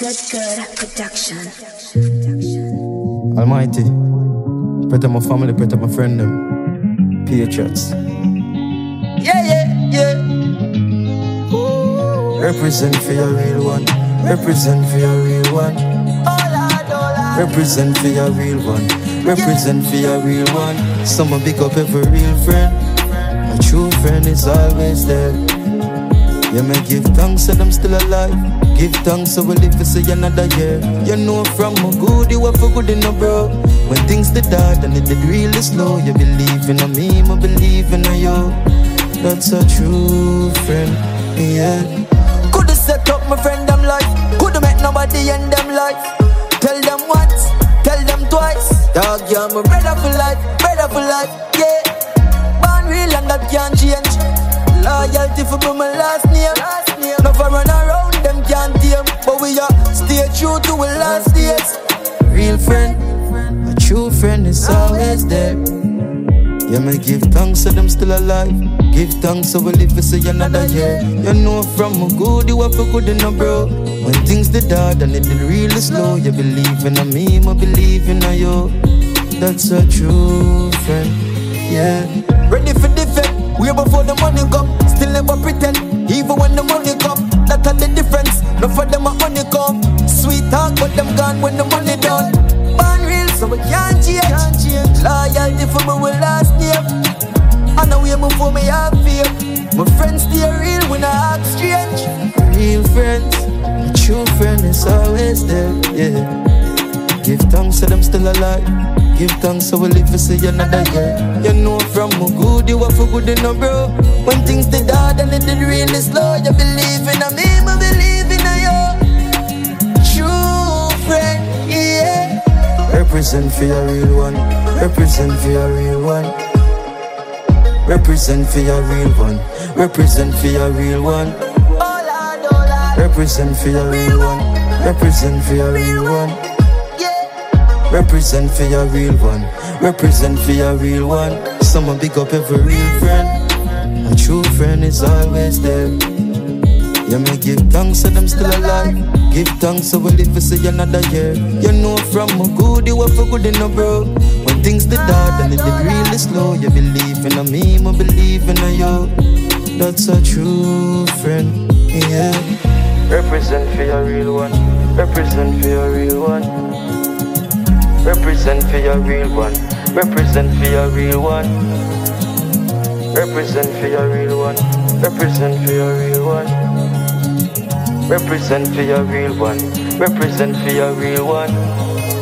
Good production. Almighty, protect my family, protect my friend them. Patriots. Yeah. Represent for your real one. Represent for your real one. Represent for your real one. Represent for your real one. Someone pick up every real friend. A true friend is always there. You may give thanks that I'm still alive. Give thanks so we live to see another year. You know from a good you are for good in a bro. When things did hard and it did really slow, you believe in me, I believe in you. That's a true friend, yeah. Coulda set up my friend them life. Coulda met nobody in them life. Tell them once, tell them twice. Dog, you're my brother for life, yeah. Born real and that can't change. Loyalty for my last name. Never run around, them can't tame. But we are stay true to our last days. Real friend, a true friend is always there. You may give thanks so them still alive. Give thanks so we live to see another year. You know from a good you are for good in a bro. When things did hard and it did really slow, you believe in me, I believe in you. That's a true friend, yeah. Ready for defend, way before the money come. Still never pretend, even when the money come. That's the difference, not for them a honeycomb. Sweet talk, but them gone when the money done. Born real, so we can't change. Loyalty for me will last name. I know we move for me have fear. My friends stay real when I act strange. Real friends, a true friend is always there, yeah. Give thanks so them still alive. Give thanks so we live to see another year. You know from a good you are for good in a bro. When things did hard and it did really slow, you believe in me, I believe in you. True friend, yeah. Represent for your real one. Represent for your real one. Represent for your real one. Represent for your real one. Represent for your real one. Represent for your real one. Represent for your real one. Represent for your real one. Someone pick up every real friend. A true friend is always there. You may give thanks so them still alive. Give thanks so we live to see another year. You know from a good you are for good in a bro. When things did hard and it did really slow, you believe in me, I believe in you. That's a true friend, yeah. Represent for your real one. Represent for your real one. Represent for your real one. Represent for your real one. Represent for your real one. Represent for your real one. Represent for your real one. Represent for your real one.